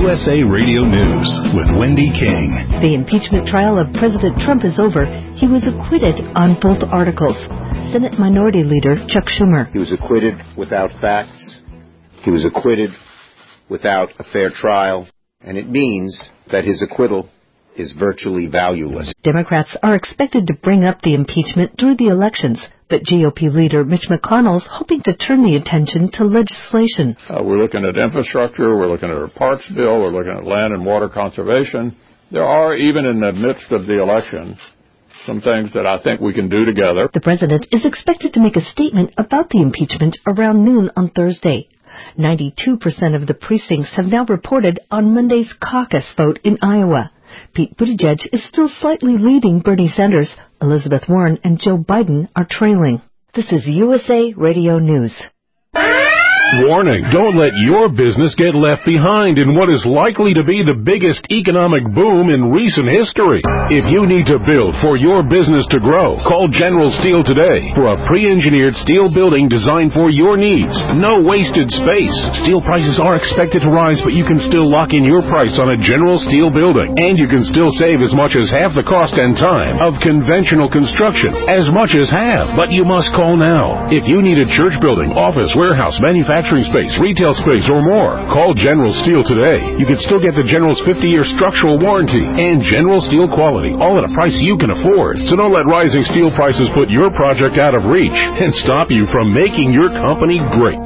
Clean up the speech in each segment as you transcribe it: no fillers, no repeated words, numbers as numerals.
USA Radio News with Wendy King. The impeachment trial of President Trump is over. He was acquitted on both articles. Senate Minority Leader Chuck Schumer. He was acquitted without facts. He was acquitted without a fair trial. And it means that his acquittal is virtually valueless. Democrats are expected to bring up the impeachment through the elections, but GOP leader Mitch McConnell's hoping to turn the attention to legislation. We're looking at infrastructure, we're looking at a parks bill, we're looking at land and water conservation. There are, even in the midst of the election, some things that I think we can do together. The president is expected to make a statement about the impeachment around noon on Thursday. 92% of the precincts have now reported on Monday's caucus vote in Iowa. Pete Buttigieg is still slightly leading Bernie Sanders. Elizabeth Warren and Joe Biden are trailing. This is USA Radio News. Warning, don't let your business get left behind in what is likely to be the biggest economic boom in recent history. If you need to build for your business to grow, call General Steel today for a pre-engineered steel building designed for your needs. No wasted space. Steel prices are expected to rise, but you can still lock in your price on a General Steel building. And you can still save as much as half the cost and time of conventional construction. As much as half. But you must call now. If you need a church building, office, warehouse, manufacturing space, retail space, or more, call General Steel today. You can still get the General's 50-year structural warranty and General Steel quality, all at a price you can afford. So don't let rising steel prices put your project out of reach and stop you from making your company great.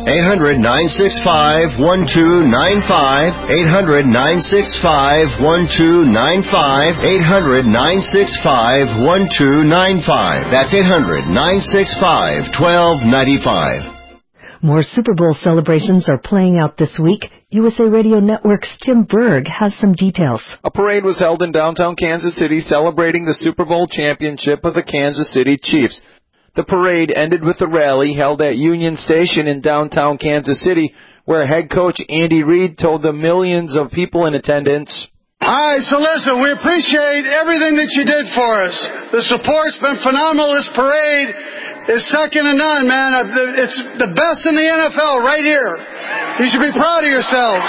800-965-1295. 800-965-1295. 800-965-1295. That's 800-965-1295. More Super Bowl celebrations are playing out this week. USA Radio Network's Tim Berg has some details. A parade was held in downtown Kansas City celebrating the Super Bowl championship of the Kansas City Chiefs. The parade ended with a rally held at Union Station in downtown Kansas City, where head coach Andy Reid told the millions of people in attendance, Hi, so listen, we appreciate everything that you did for us. The support's been phenomenal. This parade is second to none, man. It's the best in the NFL right here. You should be proud of yourselves.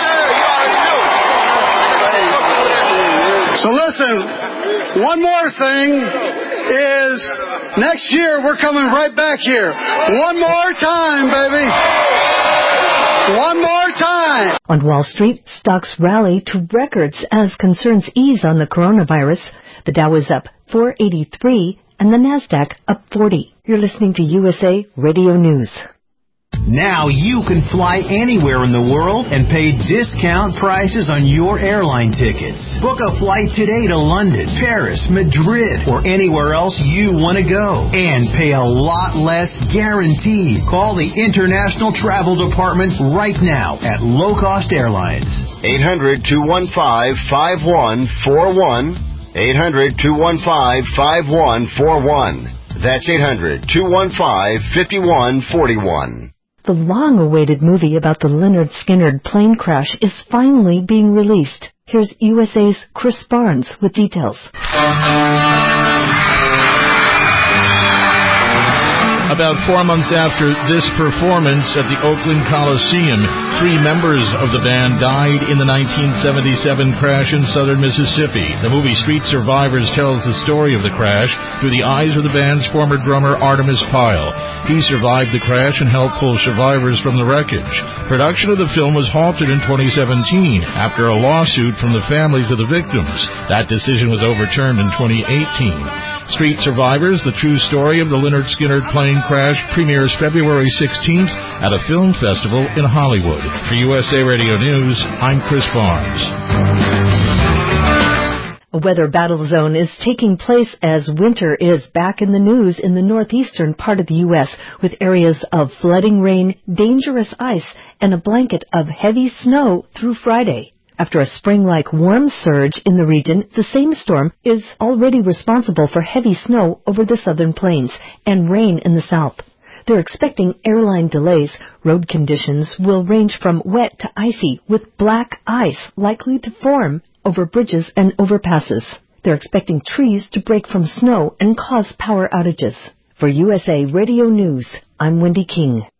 So listen, one more thing is next year we're coming right back here. One more time, baby. One more time. On Wall Street, stocks rally to records as concerns ease on the coronavirus. The Dow is up 483 and the Nasdaq up 40. You're listening to USA Radio News. Now you can fly anywhere in the world and pay discount prices on your airline tickets. Book a flight today to London, Paris, Madrid, or anywhere else you want to go. And pay a lot less guaranteed. Call the International Travel Department right now at Low Cost Airlines. 800-215-5141. 800-215-5141. That's 800-215-5141. The long-awaited movie about the Lynyrd Skynyrd plane crash is finally being released. Here's USA's Chris Barnes with details. About 4 months after this performance at the Oakland Coliseum, 3 members of the band died in the 1977 crash in southern Mississippi. The movie Street Survivors tells the story of the crash through the eyes of the band's former drummer Artemis Pyle. He survived the crash and helped pull survivors from the wreckage. Production of the film was halted in 2017 after a lawsuit from the families of the victims. That decision was overturned in 2018. Street Survivors, the true story of the Lynyrd Skynyrd plane crash, premieres February 16th at a film festival in Hollywood. For USA Radio News, I'm Chris Barnes. A weather battle zone is taking place as winter is back in the news in the northeastern part of the U.S., with areas of flooding rain, dangerous ice, and a blanket of heavy snow through Friday. After a spring-like warm surge in the region, the same storm is already responsible for heavy snow over the southern plains and rain in the south. They're expecting airline delays. Road conditions will range from wet to icy, with black ice likely to form over bridges and overpasses. They're expecting trees to break from snow and cause power outages. For USA Radio News, I'm Wendy King.